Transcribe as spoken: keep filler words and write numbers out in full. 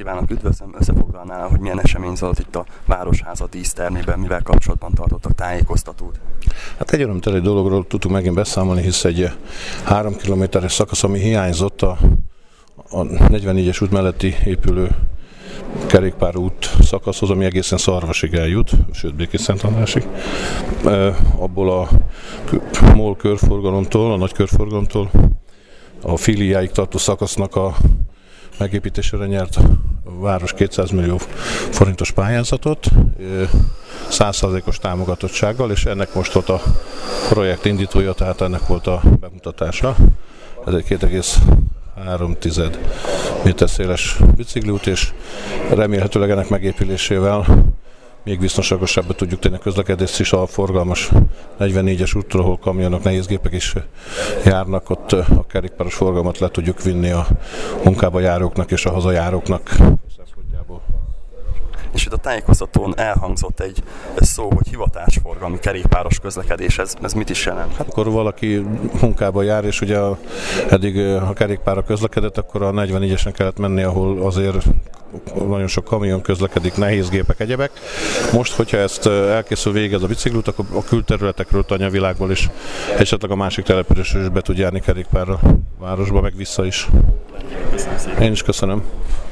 kívánok, üdvözlöm, összefoglalnál, hogy milyen esemény zajlott itt a Városháza dísztermében, mivel kapcsolatban tartottak tájékoztatót? Hát egy örömteli dologról tudtunk megint beszámolni, hisz egy három kilométeres szakasz, ami hiányzott a, a negyvennégyes út melletti épülő kerékpárút szakaszhoz, ami egészen Szarvasig eljut, sőt Békés-Szent Andrásig. E, abból a MOL körforgalomtól, a nagy körforgalomtól a filiáig tartó szakasznak a megépítésére nyert a város kétszáz millió forintos pályázatot, száz százalékos támogatottsággal, és ennek most volt a projekt indítója, tehát ennek volt a bemutatása. Ez egy két egész három méter széles bicikliút, és remélhetőleg ennek megépülésével még biztonságosabbá tudjuk tenni a közlekedést is a forgalmas negyvennégyes úttól, ahol kamionok, nehézgépek is járnak, ott a kerékpáros forgalmat le tudjuk vinni a munkába járóknak és a hazajáróknak. És itt a tájékoztatón elhangzott egy szó, hogy hivatásforgalmi kerékpáros közlekedés, ez, ez mit is jelent? Hát akkor valaki munkába jár, és ugye eddig ha kerékpárra közlekedett, akkor a negyvennégyesen kellett menni, ahol azért nagyon sok kamion közlekedik, nehézgépek, egyebek. Most, hogyha ezt elkészül végez a biciklút, akkor a külterületekről, tanyavilágból is, esetleg a másik településről is be tud járni kerékpárra városba, meg vissza is. Én is köszönöm.